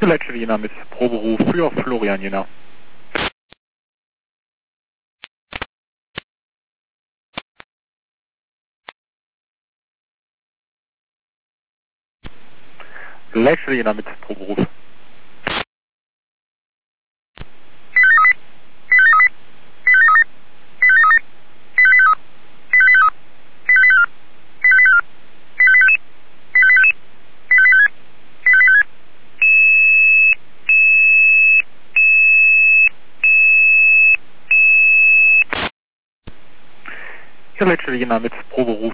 Letzte Jena mit Proberuf für Florian Jena. Letzte Jena mit Proberuf. Letzte Jena mit Proberuf.